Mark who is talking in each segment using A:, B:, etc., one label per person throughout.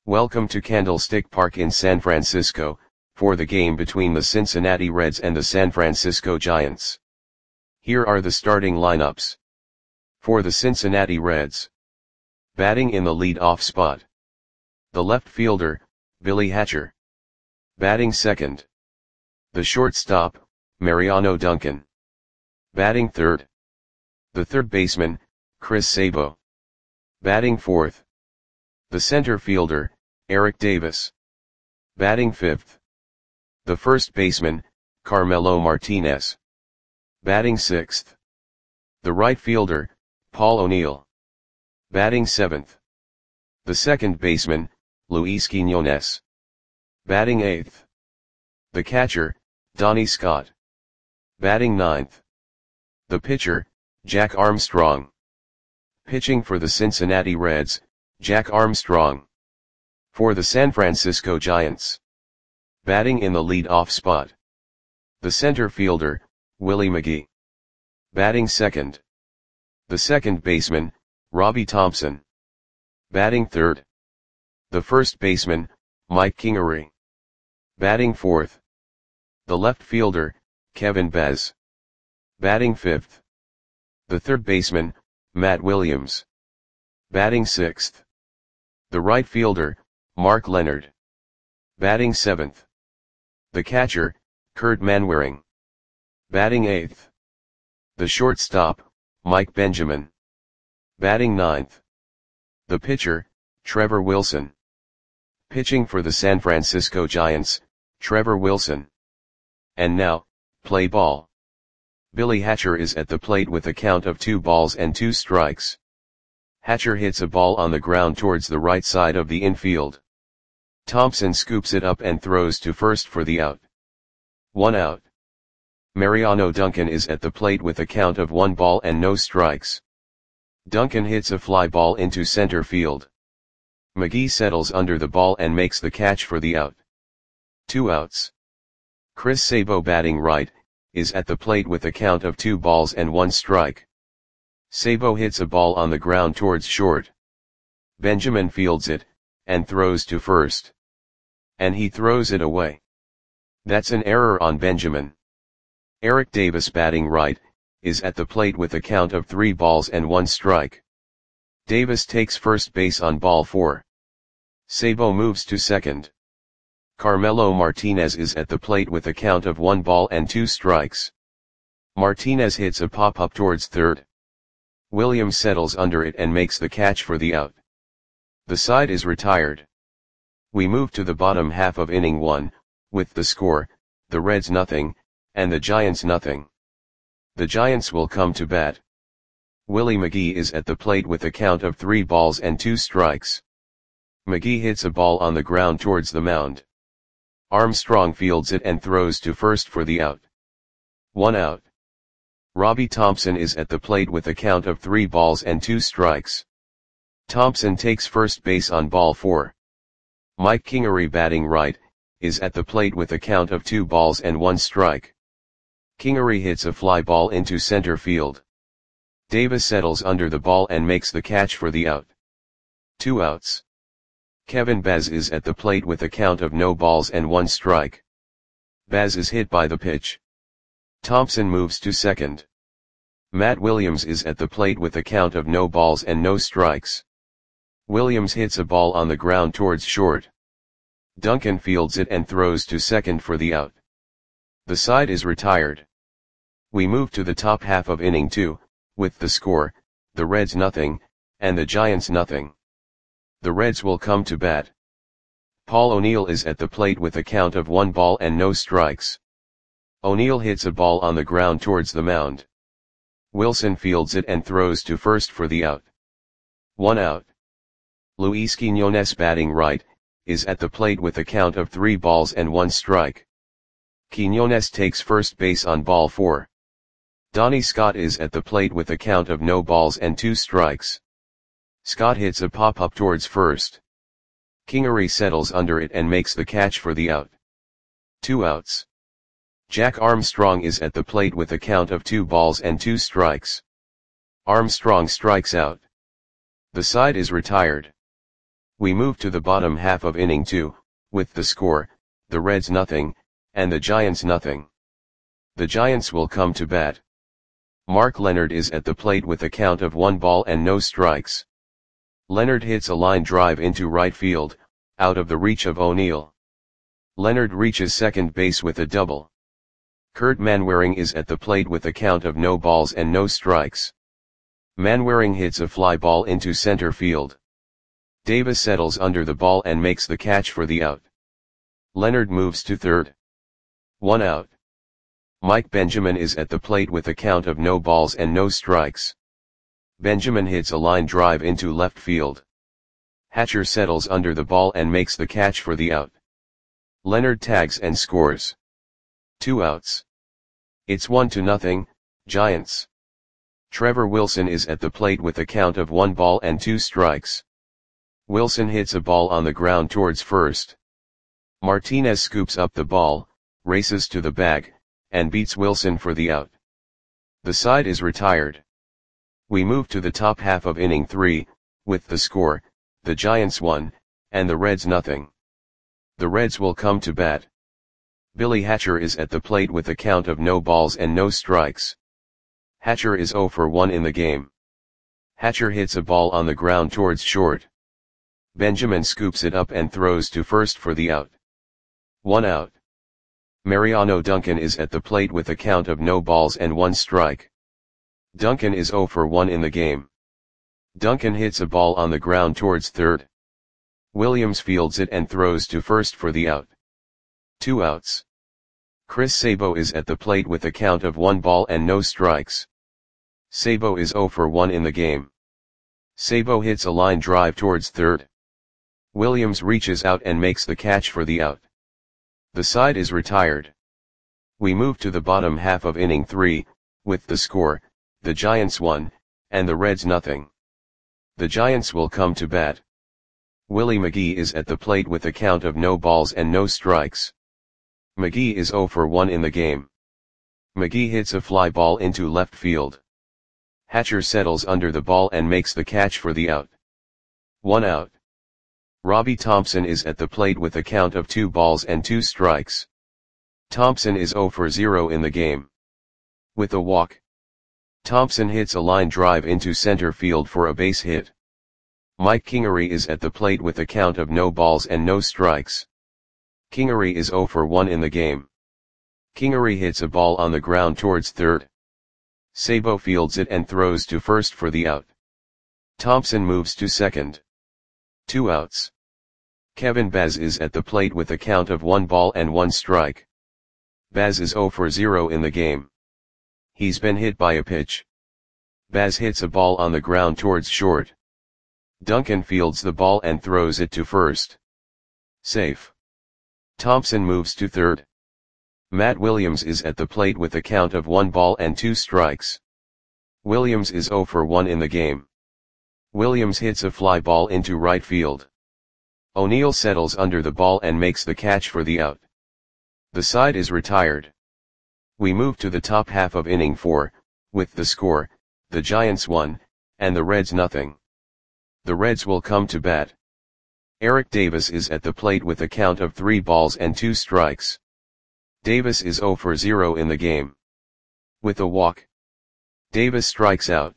A: Welcome to Candlestick Park in San Francisco, for the game between the Cincinnati Reds and the San Francisco Giants. Here are the starting lineups. For the Cincinnati Reds. Batting in the lead-off spot. The left fielder, Billy Hatcher. Batting second. The shortstop, Mariano Duncan. Batting third. The third baseman, Chris Sabo. Batting fourth. The center fielder, Eric Davis. Batting fifth. The first baseman, Carmelo Martinez. Batting sixth. The right fielder, Paul O'Neill. Batting seventh. The second baseman, Luis Quiñones. Batting eighth. The catcher, Donnie Scott. Batting ninth. The pitcher, Jack Armstrong. Pitching for the Cincinnati Reds, Jack Armstrong. For the San Francisco Giants. Batting in the lead-off spot. The center fielder, Willie McGee. Batting second. The second baseman, Robbie Thompson. Batting third. The first baseman, Mike Kingery. Batting fourth. The left fielder, Kevin Bez. Batting fifth. The third baseman, Matt Williams. Batting sixth. The right fielder, Mark Leonard. Batting seventh. The catcher, Kurt Manwaring. Batting eighth. The shortstop, Mike Benjamin. Batting ninth. The pitcher, Trevor Wilson. Pitching for the San Francisco Giants, Trevor Wilson. And now, play ball. Billy Hatcher is at the plate with a count of 2 balls and 2 strikes. Hatcher hits a ball on the ground towards the right side of the infield. Thompson scoops it up and throws to first for the out. 1 out. Mariano Duncan is at the plate with a count of 1 ball and no strikes. Duncan hits a fly ball into center field. McGee settles under the ball and makes the catch for the out. 2 outs. Chris Sabo, batting right, is at the plate with a count of 2 balls and 1 strike. Sabo hits a ball on the ground towards short. Benjamin fields it, and throws to first. And he throws it away. That's an error on Benjamin. Eric Davis, batting right, is at the plate with a count of 3 balls and 1 strike. Davis takes first base on ball 4. Sabo moves to second. Carmelo Martinez is at the plate with a count of 1 ball and 2 strikes. Martinez hits a pop-up towards third. Williams settles under it and makes the catch for the out. The side is retired. We move to the bottom half of inning 1, with the score, the Reds nothing, and the Giants nothing. The Giants will come to bat. Willie McGee is at the plate with a count of 3 balls and 2 strikes. McGee hits a ball on the ground towards the mound. Armstrong fields it and throws to first for the out. 1 out. Robbie Thompson is at the plate with a count of 3 balls and 2 strikes. Thompson takes first base on ball 4. Mike Kingery, batting right, is at the plate with a count of 2 balls and 1 strike. Kingery hits a fly ball into center field. Davis settles under the ball and makes the catch for the out. 2 outs. Kevin Bez is at the plate with a count of no balls and 1 strike. Bez is hit by the pitch. Thompson moves to second. Matt Williams is at the plate with a count of no balls and no strikes. Williams hits a ball on the ground towards short. Duncan fields it and throws to second for the out. The side is retired. We move to the top half of inning 2, with the score, the Reds nothing, and the Giants nothing. The Reds will come to bat. Paul O'Neill is at the plate with a count of 1 ball and no strikes. O'Neill hits a ball on the ground towards the mound. Wilson fields it and throws to first for the out. 1 out. Luis Quiñones, batting right, is at the plate with a count of 3 balls and 1 strike. Quiñones takes first base on ball 4. Donnie Scott is at the plate with a count of no balls and 2 strikes. Scott hits a pop-up towards first. Kingery settles under it and makes the catch for the out. 2 outs. Jack Armstrong is at the plate with a count of 2 balls and 2 strikes. Armstrong strikes out. The side is retired. We move to the bottom half of inning 2, with the score, the Reds nothing, and the Giants nothing. The Giants will come to bat. Mark Leonard is at the plate with a count of 1 ball and no strikes. Leonard hits a line drive into right field, out of the reach of O'Neill. Leonard reaches second base with a double. Kurt Manwaring is at the plate with a count of no balls and no strikes. Manwaring hits a fly ball into center field. Davis settles under the ball and makes the catch for the out. Leonard moves to third. 1 out. Mike Benjamin is at the plate with a count of no balls and no strikes. Benjamin hits a line drive into left field. Hatcher settles under the ball and makes the catch for the out. Leonard tags and scores. 2 outs. It's 1-0, Giants. Trevor Wilson is at the plate with a count of 1 ball and 2 strikes. Wilson hits a ball on the ground towards first. Martinez scoops up the ball, races to the bag, and beats Wilson for the out. The side is retired. We move to the top half of inning 3, with the score, the Giants 1, and the Reds nothing. The Reds will come to bat. Billy Hatcher is at the plate with a count of no balls and no strikes. Hatcher is 0 for 1 in the game. Hatcher hits a ball on the ground towards short. Benjamin scoops it up and throws to first for the out. 1 out. Mariano Duncan is at the plate with a count of no balls and 1 strike. Duncan is 0 for 1 in the game. Duncan hits a ball on the ground towards third. Williams fields it and throws to first for the out. 2 outs. Chris Sabo is at the plate with a count of 1 ball and no strikes. Sabo is 0 for 1 in the game. Sabo hits a line drive towards third. Williams reaches out and makes the catch for the out. The side is retired. We move to the bottom half of inning 3, with the score, the Giants 1, and the Reds nothing. The Giants will come to bat. Willie McGee is at the plate with a count of no balls and no strikes. McGee is 0 for 1 in the game. McGee hits a fly ball into left field. Hatcher settles under the ball and makes the catch for the out. 1 out. Robbie Thompson is at the plate with a count of 2 balls and 2 strikes. Thompson is 0 for 0 in the game. With a walk, Thompson hits a line drive into center field for a base hit. Mike Kingery is at the plate with a count of no balls and no strikes. Kingery is 0 for 1 in the game. Kingery hits a ball on the ground towards third. Sabo fields it and throws to first for the out. Thompson moves to second. 2 outs. Kevin Baz is at the plate with a count of 1 ball and 1 strike. Baz is 0 for 0 in the game. He's been hit by a pitch. Baz hits a ball on the ground towards short. Duncan fields the ball and throws it to first. Safe. Thompson moves to third. Matt Williams is at the plate with a count of 1 ball and 2 strikes. Williams is 0 for 1 in the game. Williams hits a fly ball into right field. O'Neill settles under the ball and makes the catch for the out. The side is retired. We move to the top half of inning 4, with the score, the Giants 1, and the Reds nothing. The Reds will come to bat. Eric Davis is at the plate with a count of 3 balls and 2 strikes. Davis is 0 for 0 in the game. With a walk, Davis strikes out.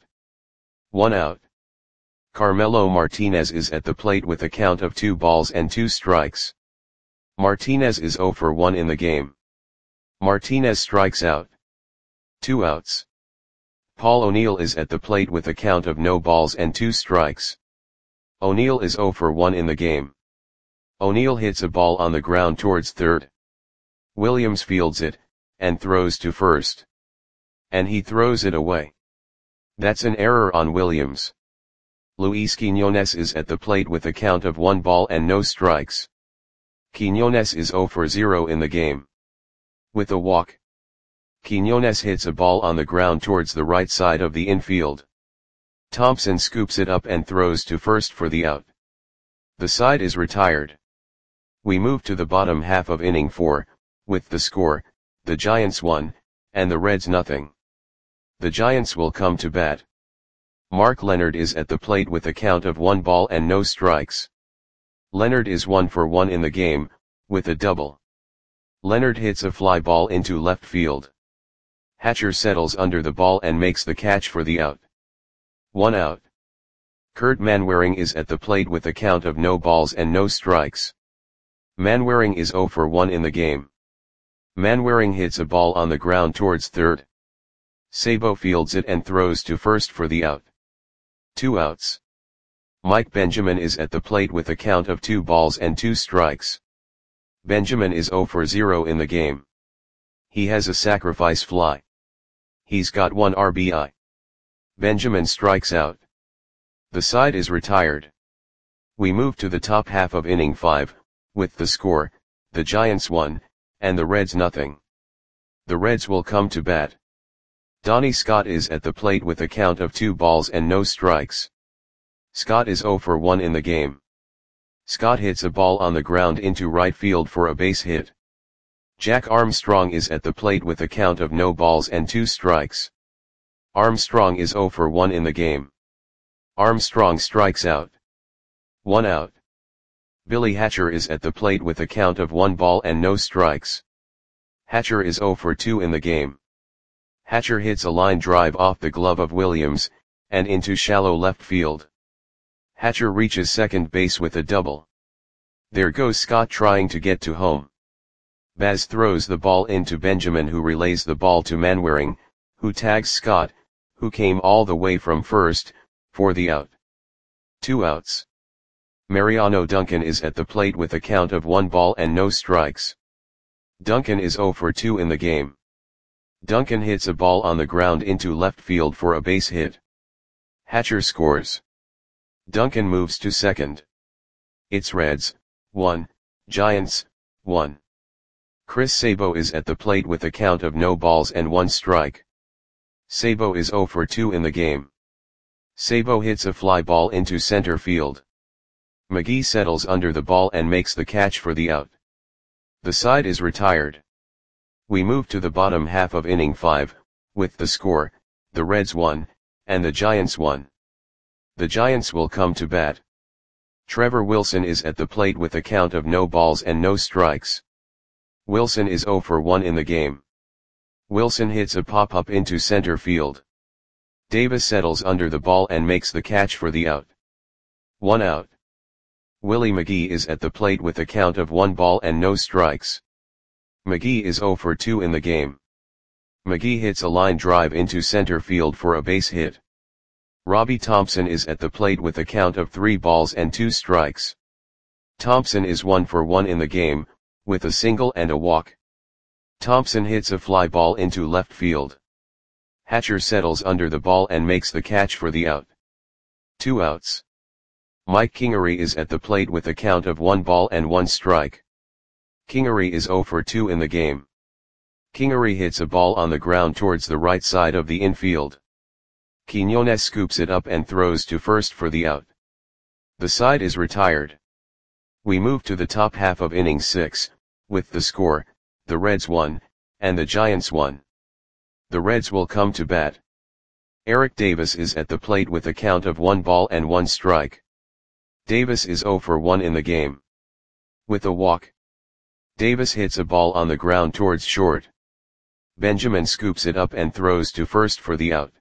A: 1 out. Carmelo Martinez is at the plate with a count of 2 balls and 2 strikes. Martinez is 0 for 1 in the game. Martinez strikes out. 2 outs. Paul O'Neill is at the plate with a count of no balls and 2 strikes. O'Neill is 0 for 1 in the game. O'Neill hits a ball on the ground towards third. Williams fields it, and throws to first. And he throws it away. That's an error on Williams. Luis Quiñones is at the plate with a count of 1 ball and no strikes. Quiñones is 0 for 0 in the game. With a walk, Quiñones hits a ball on the ground towards the right side of the infield. Thompson scoops it up and throws to first for the out. The side is retired. We move to the bottom half of inning 4, with the score, the Giants 1, and the Reds nothing. The Giants will come to bat. Mark Leonard is at the plate with a count of 1 ball and no strikes. Leonard is 1 for 1 in the game, with a double. Leonard hits a fly ball into left field. Hatcher settles under the ball and makes the catch for the out. 1 out. Kurt Manwaring is at the plate with a count of no balls and no strikes. Manwaring is 0 for 1 in the game. Manwaring hits a ball on the ground towards third. Sabo fields it and throws to first for the out. 2 outs. Mike Benjamin is at the plate with a count of 2 balls and 2 strikes. Benjamin is 0 for 0 in the game. He has a sacrifice fly. He's got 1 RBI. Benjamin strikes out. The side is retired. We move to the top half of inning 5, with the score, the Giants 1, and the Reds nothing. The Reds will come to bat. Donnie Scott is at the plate with a count of 2 balls and no strikes. Scott is 0 for 1 in the game. Scott hits a ball on the ground into right field for a base hit. Jack Armstrong is at the plate with a count of no balls and 2 strikes. Armstrong is 0 for 1 in the game. Armstrong strikes out. 1 out. Billy Hatcher is at the plate with a count of 1 ball and no strikes. Hatcher is 0 for 2 in the game. Hatcher hits a line drive off the glove of Williams, and into shallow left field. Hatcher reaches second base with a double. There goes Scott trying to get to home. Baz throws the ball into Benjamin, who relays the ball to Manwaring, who tags Scott, who came all the way from first, for the out. 2 outs. Mariano Duncan is at the plate with a count of 1 ball and no strikes. Duncan is 0 for 2 in the game. Duncan hits a ball on the ground into left field for a base hit. Hatcher scores. Duncan moves to second. It's Reds, 1, Giants, 1. Chris Sabo is at the plate with a count of no balls and 1 strike. Sabo is 0 for 2 in the game. Sabo hits a fly ball into center field. McGee settles under the ball and makes the catch for the out. The side is retired. We move to the bottom half of inning 5, with the score, the Reds 1, and the Giants 1. The Giants will come to bat. Trevor Wilson is at the plate with a count of no balls and no strikes. Wilson is 0 for 1 in the game. Wilson hits a pop-up into center field. Davis settles under the ball and makes the catch for the out. 1 out. Willie McGee is at the plate with a count of 1 ball and no strikes. McGee is 0 for 2 in the game. McGee hits a line drive into center field for a base hit. Robbie Thompson is at the plate with a count of 3 balls and 2 strikes. Thompson is 1 for 1 in the game, with a single and a walk. Thompson hits a fly ball into left field. Hatcher settles under the ball and makes the catch for the out. 2 outs. Mike Kingery is at the plate with a count of 1 ball and 1 strike. Kingery is 0 for 2 in the game. Kingery hits a ball on the ground towards the right side of the infield. Quinones scoops it up and throws to first for the out. The side is retired. We move to the top half of inning 6, with the score, the Reds 1, and the Giants 1. The Reds will come to bat. Eric Davis is at the plate with a count of 1 ball and 1 strike. Davis is 0 for 1 in the game. With a walk. Davis hits a ball on the ground towards short. Benjamin scoops it up and throws to first for the out.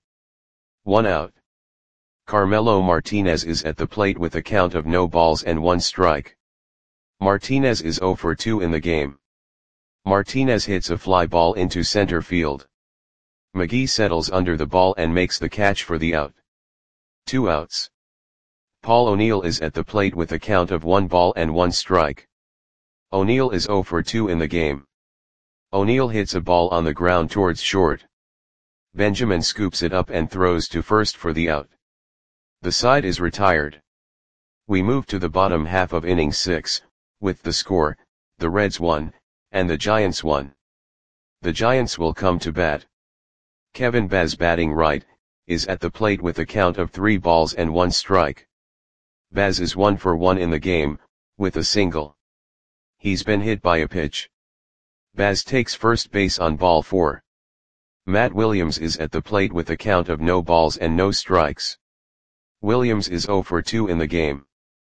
A: 1 out. Carmelo Martinez is at the plate with a count of no balls and 1 strike. Martinez is 0 for 2 in the game. Martinez hits a fly ball into center field. McGee settles under the ball and makes the catch for the out. 2 outs. Paul O'Neill is at the plate with a count of 1 ball and 1 strike. O'Neill is 0 for 2 in the game. O'Neill hits a ball on the ground towards short. Benjamin scoops it up and throws to first for the out. The side is retired. We move to the bottom half of inning 6, with the score, the Reds 1, and the Giants 1. The Giants will come to bat. Kevin Baz, batting right, is at the plate with a count of 3 balls and 1 strike. Baz is 1 for 1 in the game, with a single. He's been hit by a pitch. Baz takes first base on ball 4. Matt Williams is at the plate with a count of no balls and no strikes. Williams is 0 for 2 in the game.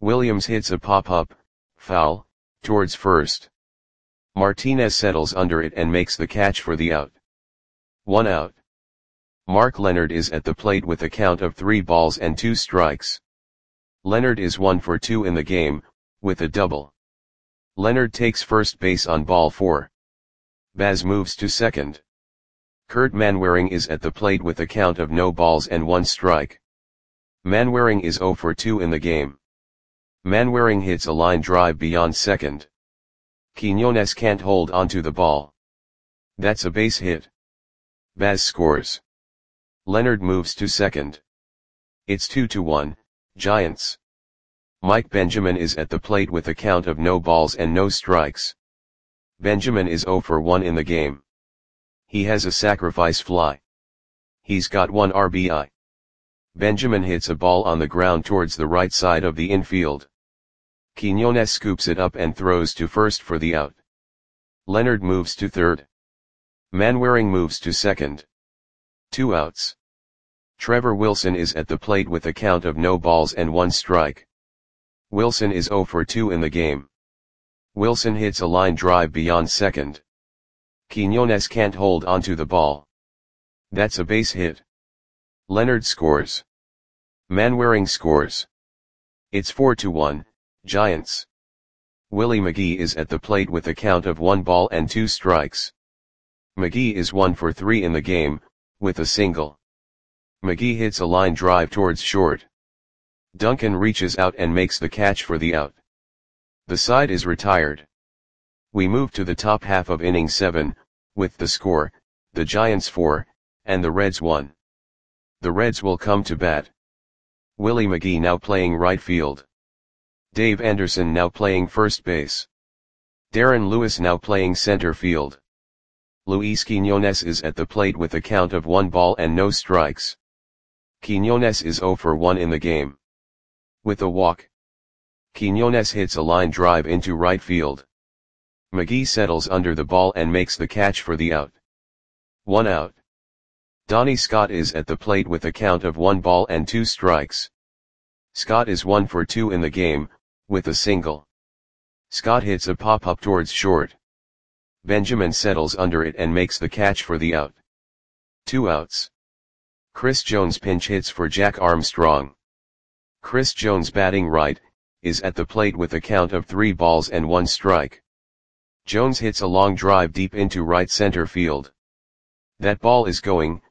A: Williams hits a pop-up, foul, towards first. Martinez settles under it and makes the catch for the out. 1 out. Mark Leonard is at the plate with a count of 3 balls and 2 strikes. Leonard is 1 for 2 in the game, with a double. Leonard takes first base on ball 4. Baz moves to second. Kurt Manwaring is at the plate with a count of no balls and 1 strike. Manwaring is 0 for 2 in the game. Manwaring hits a line drive beyond second. Quiñones can't hold onto the ball. That's a base hit. Baz scores. Leonard moves to second. It's 2-1, Giants. Mike Benjamin is at the plate with a count of no balls and no strikes. Benjamin is 0 for 1 in the game. He has a sacrifice fly. He's got 1 RBI. Benjamin hits a ball on the ground towards the right side of the infield. Quiñones scoops it up and throws to first for the out. Leonard moves to third. Manwaring moves to second. 2 outs. Trevor Wilson is at the plate with a count of no balls and 1 strike. Wilson is 0 for 2 in the game. Wilson hits a line drive beyond second. Quiñones can't hold onto the ball. That's a base hit. Leonard scores. Manwaring scores. It's 4-1, Giants. Willie McGee is at the plate with a count of 1 ball and 2 strikes. McGee is 1 for 3 in the game, with a single. McGee hits a line drive towards short. Duncan reaches out and makes the catch for the out. The side is retired. We move to the top half of inning 7, with the score, the Giants 4, and the Reds 1. The Reds will come to bat. Willie McGee now playing right field. Dave Anderson now playing first base. Darren Lewis now playing center field. Luis Quiñones is at the plate with a count of 1 ball and no strikes. Quiñones is 0 for 1 in the game. With a walk. Quiñones hits a line drive into right field. McGee settles under the ball and makes the catch for the out. 1 out. Donnie Scott is at the plate with a count of 1 ball and 2 strikes. Scott is 1 for 2 in the game, with a single. Scott hits a pop-up towards short. Benjamin settles under it and makes the catch for the out. 2 outs. Chris Jones pinch hits for Jack Armstrong. Chris Jones batting right, is at the plate with a count of 3 balls and 1 strike. Jones hits a long drive deep into right center field. That ball is going,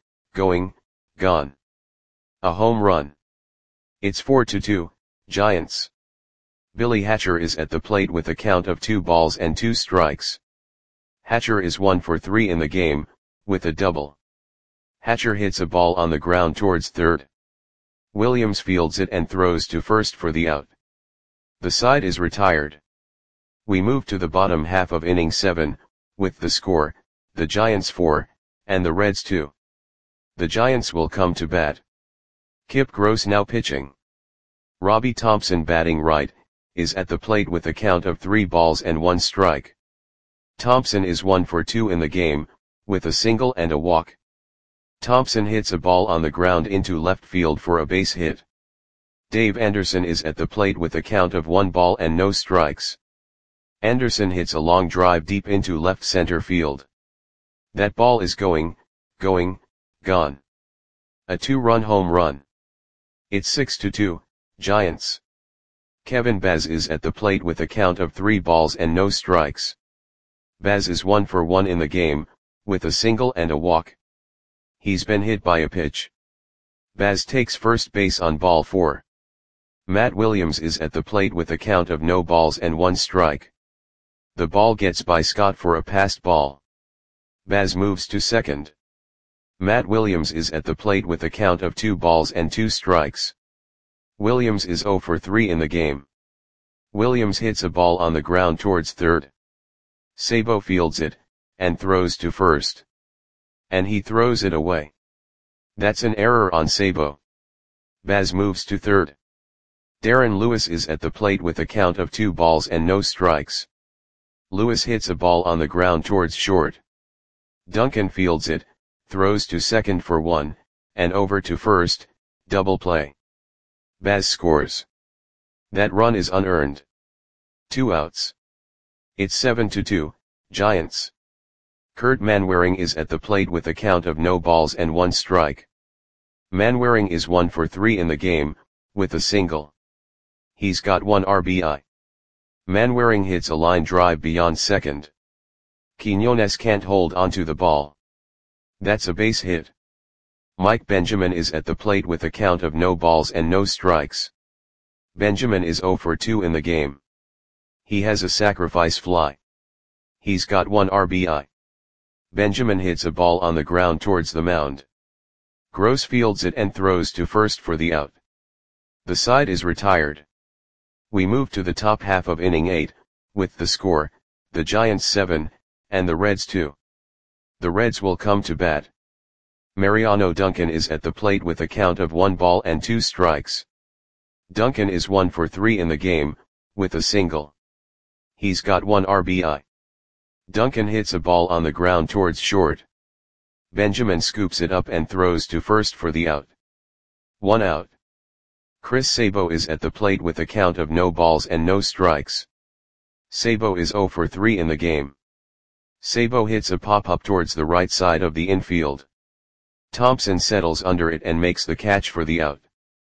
A: gone. A home run. It's 4-2, Giants. Billy Hatcher is at the plate with a count of 2 balls and 2 strikes. Hatcher is 1 for 3 in the game, with a double. Hatcher hits a ball on the ground towards third. Williams fields it and throws to first for the out. The side is retired. We move to the bottom half of inning 7, with the score, the Giants 4, and the Reds 2. The Giants will come to bat. Kip Gross now pitching. Robbie Thompson batting right, is at the plate with a count of 3 balls and 1 strike. Thompson is 1 for 2 in the game, with a single and a walk. Thompson hits a ball on the ground into left field for a base hit. Dave Anderson is at the plate with a count of 1 ball and no strikes. Anderson hits a long drive deep into left center field. That ball is going, gone. A 2-run home run. It's 6-2, Giants. Kevin Baz is at the plate with a count of 3 balls and no strikes. Baz is 1 for 1 in the game, with a single and a walk. He's been hit by a pitch. Baz takes first base on ball 4. Matt Williams is at the plate with a count of no balls and 1 strike. The ball gets by Scott for a passed ball. Baz moves to second. Matt Williams is at the plate with a count of 2 balls and 2 strikes. Williams is 0 for 3 in the game. Williams hits a ball on the ground towards third. Sabo fields it, and throws to first. And he throws it away. That's an error on Sabo. Baz moves to third. Darren Lewis is at the plate with a count of 2 balls and no strikes. Lewis hits a ball on the ground towards short. Duncan fields it, throws to second for 1, and over to first, double play. Baz scores. That run is unearned. 2 outs. It's 7-2, Giants. Kurt Manwaring is at the plate with a count of no balls and 1 strike. Manwaring is 1 for 3 in the game, with a single. He's got 1 RBI. Manwaring hits a line drive beyond second. Quiñones can't hold onto the ball. That's a base hit. Mike Benjamin is at the plate with a count of no balls and no strikes. Benjamin is 0 for 2 in the game. He has a sacrifice fly. He's got 1 RBI. Benjamin hits a ball on the ground towards the mound. Gross fields it and throws to first for the out. The side is retired. We move to the top half of inning 8, with the score, the Giants 7, and the Reds 2. The Reds will come to bat. Mariano Duncan is at the plate with a count of 1 ball and 2 strikes. Duncan is 1 for 3 in the game, with a single. He's got 1 RBI. Duncan hits a ball on the ground towards short. Benjamin scoops it up and throws to first for the out. 1 out. Chris Sabo is at the plate with a count of no balls and no strikes. Sabo is 0 for 3 in the game. Sabo hits a pop-up towards the right side of the infield. Thompson settles under it and makes the catch for the out.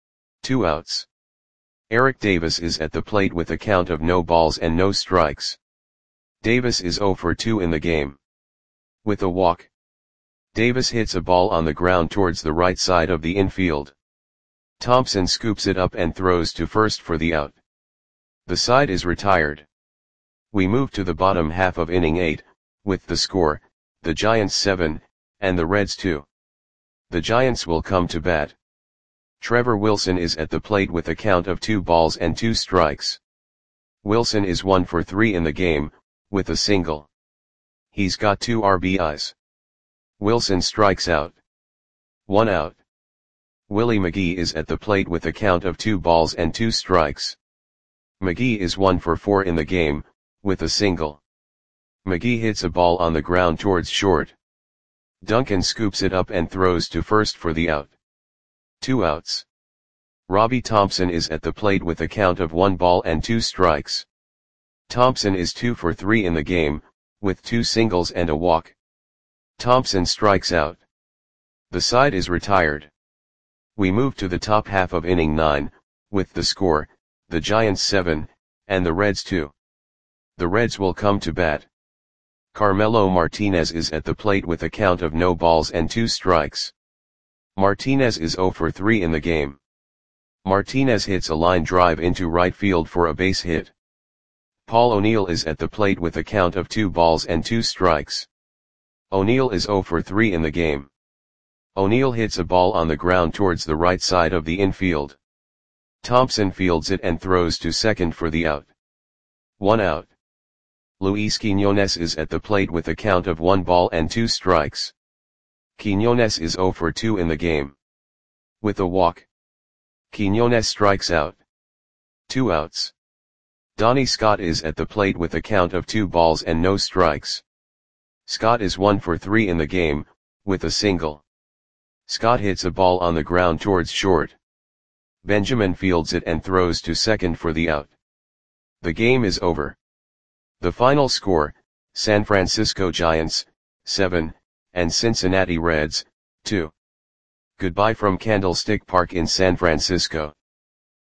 A: 2 outs. Eric Davis is at the plate with a count of no balls and no strikes. Davis is 0 for 2 in the game. With a walk. Davis hits a ball on the ground towards the right side of the infield. Thompson scoops it up and throws to first for the out. The side is retired. We move to the bottom half of inning 8, with the score, the Giants 7, and the Reds 2. The Giants will come to bat. Trevor Wilson is at the plate with a count of 2 balls and 2 strikes. Wilson is 1 for 3 in the game, with a single. He's got 2 RBIs. Wilson strikes out. 1 out. Willie McGee is at the plate with a count of 2 balls and 2 strikes. McGee is 1 for 4 in the game, with a single. McGee hits a ball on the ground towards short. Duncan scoops it up and throws to first for the out. 2 outs. Robbie Thompson is at the plate with a count of 1 ball and 2 strikes. Thompson is 2 for 3 in the game, with 2 singles and a walk. Thompson strikes out. The side is retired. We move to the top half of inning 9, with the score, the Giants 7, and the Reds 2. The Reds will come to bat. Carmelo Martinez is at the plate with a count of no balls and 2 strikes. Martinez is 0 for 3 in the game. Martinez hits a line drive into right field for a base hit. Paul O'Neill is at the plate with a count of 2 balls and 2 strikes. O'Neill is 0 for 3 in the game. O'Neill hits a ball on the ground towards the right side of the infield. Thompson fields it and throws to second for the out. 1 out. Luis Quiñones is at the plate with a count of 1 ball and 2 strikes. Quiñones is 0 for 2 in the game. With a walk. Quiñones strikes out. 2 outs. Donnie Scott is at the plate with a count of 2 balls and no strikes. Scott is 1 for 3 in the game, with a single. Scott hits a ball on the ground towards short. Benjamin fields it and throws to second for the out. The game is over. The final score, San Francisco Giants, 7, and Cincinnati Reds, 2. Goodbye from Candlestick Park in San Francisco.